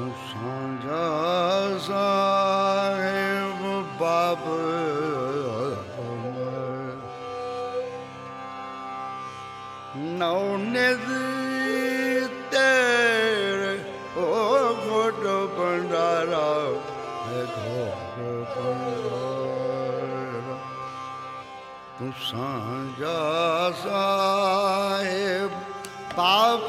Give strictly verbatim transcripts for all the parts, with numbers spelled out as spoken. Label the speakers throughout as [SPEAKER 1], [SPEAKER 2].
[SPEAKER 1] ਸਾਂਝਾ ਸਾਹਿਬ ਬਾਬ ਨੌ ਨਿਧ ਤੇਰੇ ਓ ਘੋਟ ਭੰਡਾਰਾ ਹੈ ਘੋਟ ਭੰਡਾਰਾ ਤੂੰ ਸਾਂਝਾ ਸਾਹਿਬ ਬਾਬ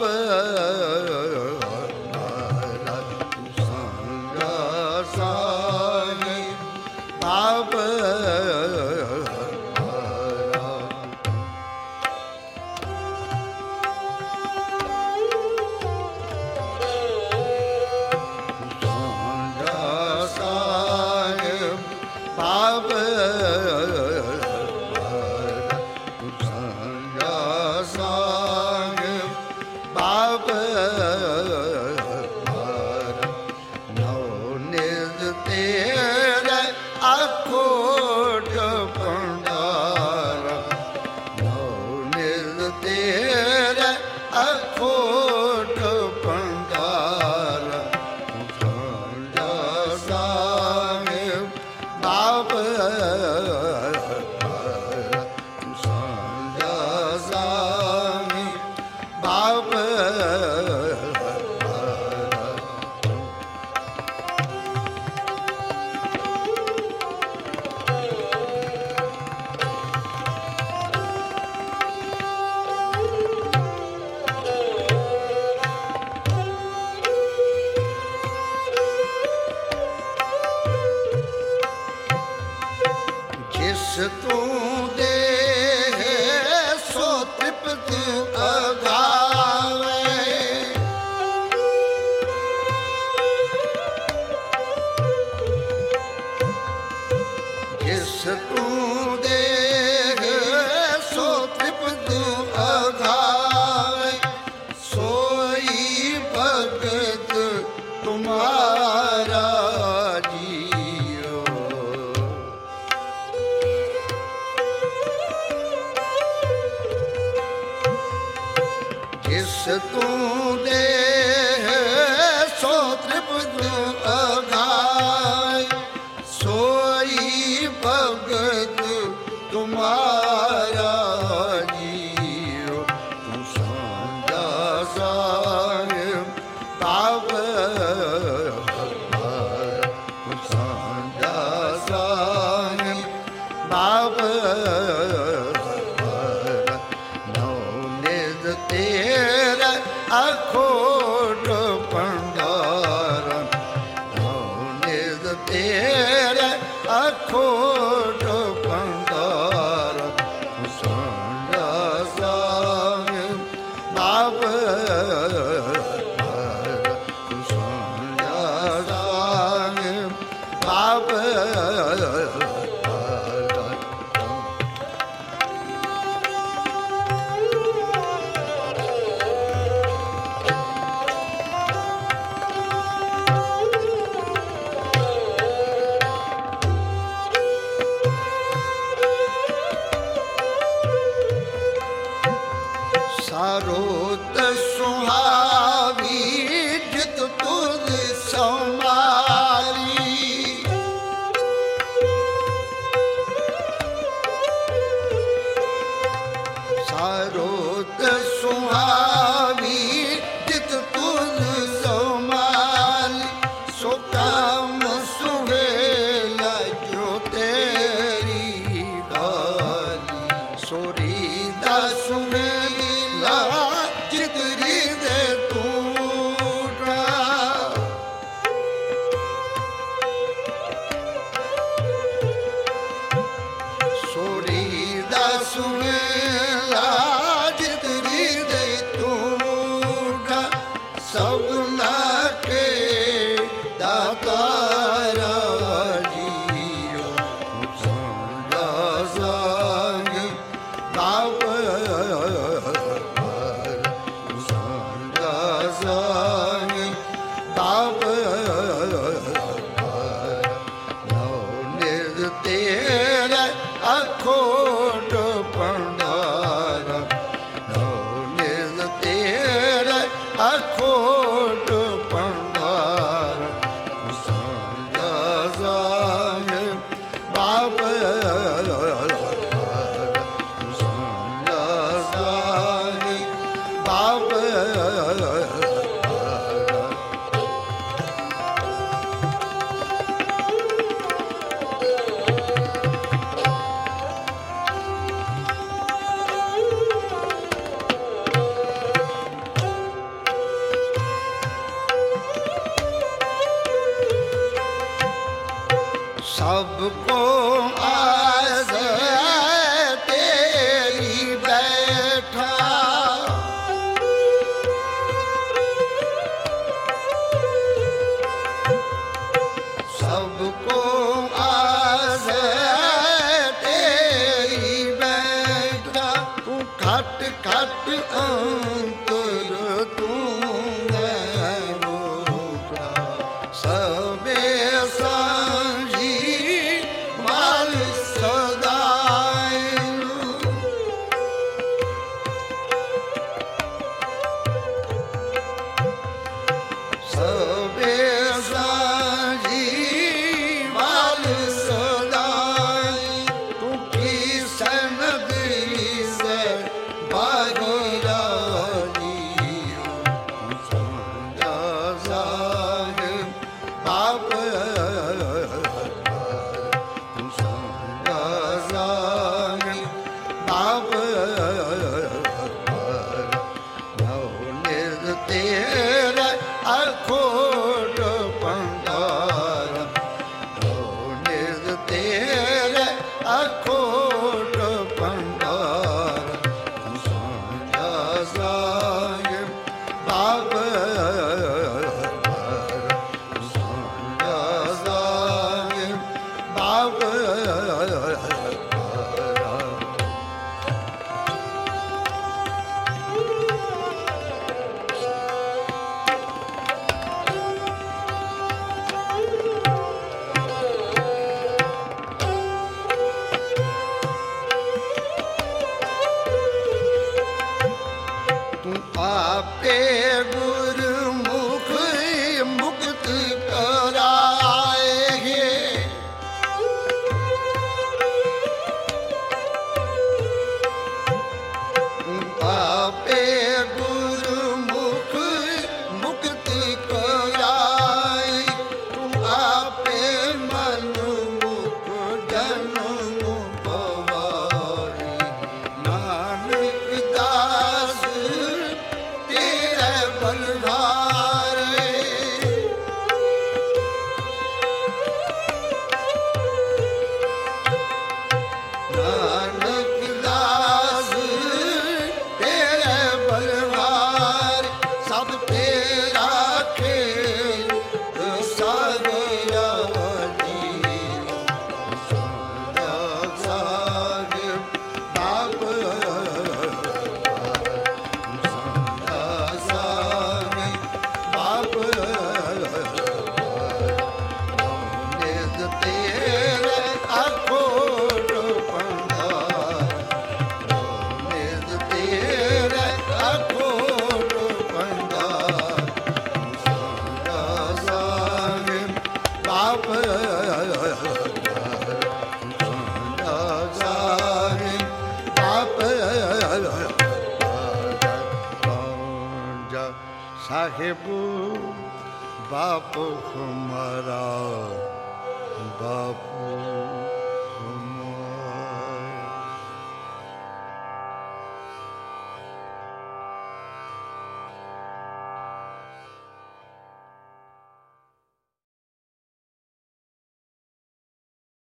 [SPEAKER 1] ਤੂੰ ਦੇ ਸੋ ਤ੍ਰਿਪਤ ਅਗਾਵੇ ਜਿਸ ਤੂੰ ਦੇ ਸੋ ਤ੍ਰਿਪਤ ਅਗਾਵੇ ਸੋਈ ਭਗਤ ਤੁਮਾਰਾ ਤੂੰ ਦੇ ਸੋ ਤ੍ਰਿਪਤ ਅਗਾਏ ਸੋਈ ਭਗਤ ਤੁਮਾਰਾ ਜੀਓ ਤੂੰ ਸਾਂਝਾ ਸਾਹਿਬ ਬਾਬ ਤੂੰ ਸਾਂਝਾ ਸਾਹਿਬ ਬਾਬ ਤੇਰਾ ਅਖੋਟ ਭੰਡਾਰਾ ਨੌ ਨਿਧ ਤੇਰਾ ਅਖੋਟ ਭੰਡਾਰਾ ਸਾਂਝਾ ਸਾਹਿਬ ਬਾਬ ਸਾਂਝਾ ਸਾਹਿਬ ਬਾਬ ਸਾਰੋਤ ਸੁਹਾਵੀ ਜਿਤ ਤੁਧ ਸੰਮਾਰੀ ਸਾਰੋਤ ਸੁਹਾਵੀ ਜਿਤ ਤੁਧ ਸੰਮਾਰੀ ਸੋ ਕਾਮ ਸੁਹੇਲਾ ਜੋ ਤੇਰੀ ਬਾਲੀ ਸੋਰੀ ਦਾ ਸੁਹੇਲਾ ਜਿਤ ਹਿਰਦੇ ਤੂੜਾ ਸੋਰੀ ਦਾ ਸੁਹੇਲਾ ਜਿਤ ਹਿਰਦੇ ਤੂੜਾ ਸਭਨਾ ਕੇ ਦਾਤਾਰਾ ਜੀਓ ਸਾਂਝਾ ਸਾਹਿਬ ਬਾਬ ਬਾਬ ਨੌ ਨਿਧ ਤੇਰਾ ਅਖੋਟ ਭੰਡਾਰਾ ਨੌ ਨਿਧ ਤੇਰਾ ਅਖੋਟ ਭੰਡਾਰਾ सबको आस तेरी बैठा सबको आस तेरी बैठा तू खट खट अंतर तू सबे सांझी माल सदाई सबे सांझी माल सदाई तू की सनदी से बागरानी समझा साहिब बाप तू समझा साहिब बाप नवनिध तेरा अखोट पंडार नवनिध तेरा अखोट पंडार तू समझा साहिब बाप आपे गुरुमुख मुक्त कराएगे आपे गुरुमुख मुक्त कराए तू आपे मन मुख जन्म पवारी नानक दास बलहारे नानक दास तेरे बलहार सब तेरा खेल सागरानी सदा सागर बाप साहेब बाप हमारा बापू